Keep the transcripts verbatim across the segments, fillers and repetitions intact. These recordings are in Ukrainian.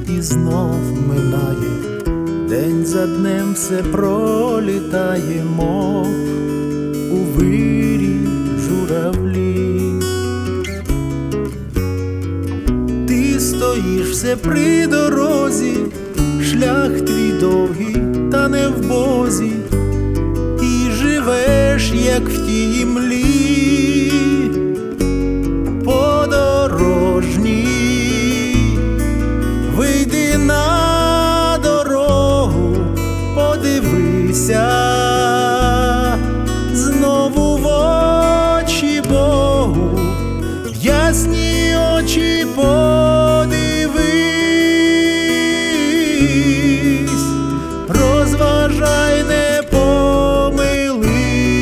і знов минає, день за днем все пролітає, мов у вирі журавлі. Ти стоїш все при дорозі, шлях твій довгий, та не в Бозі, і живеш, як в тій імлі. Подорожній, вийди на дорогу, подивися знову в очі Богу, в ясні очі подивись, розважай, не помились.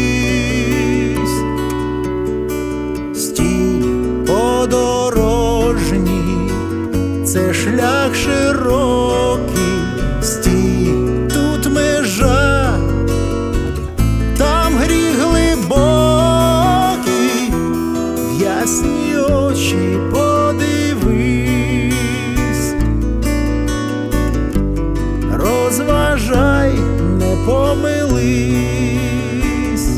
Стій, подорожній, це шлях широкий, стій, тут межа, там гріх глибокий, в ясні очі подивись, розважай, не помились.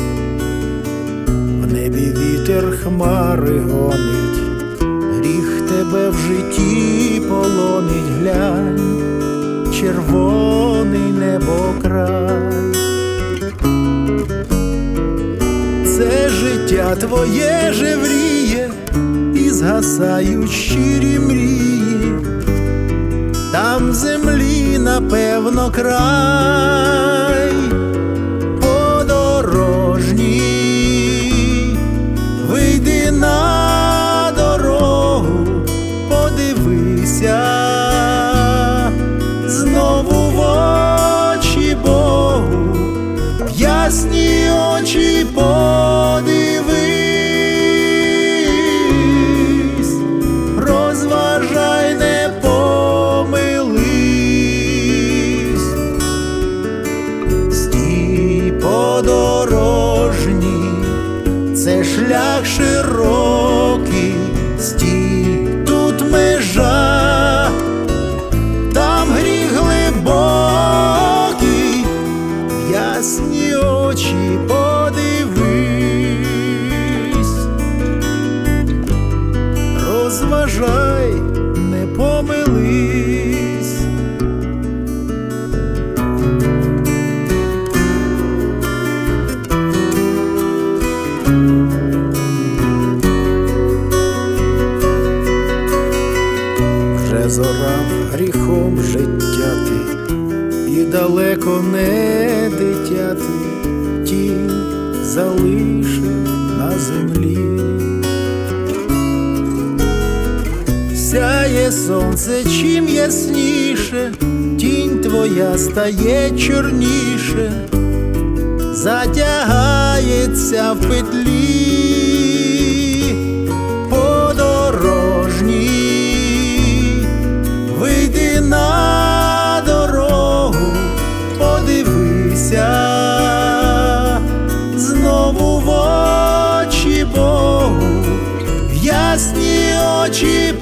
В небі вітер хмари гонить, гріх тебе в житті полонить, глянь, червоний небокрай. Це життя твоє жевріє, і згасають щирі мрії, там в землі, напевно, край. Подорожній, вийди на дорогу, подивися знову в очі Богу, в ясні очі подивись, розважай, не помились. Стій, подорожній, це шлях широкий, стій, тут межа, там гріх глибокий, в ясні очі подивись, розважай, не помились. Вже зорав гріхом життя ти, і далеко не дитя ти, тінь залишив на землі. Сяє сонце чим ясніше, тінь твоя стає чорніше, затягається в петлі. Подорожній, вийди на дорогу, подивися знову в очі Богу, в ясні очі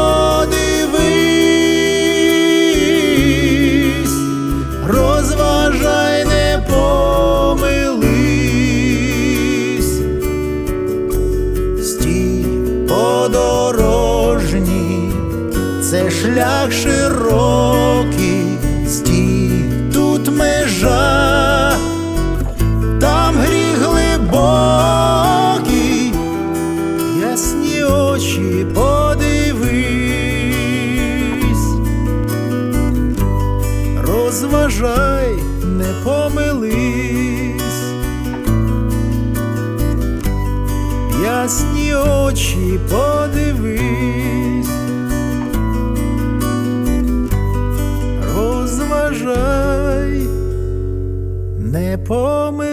подивись, розважай, не помились. Стій, подорожній, це шлях широкий, стій, тут межа, там гріх глибокий, в ясні очі подивись, розважай, не помились. В ясні очі подивись, розважай, не помились.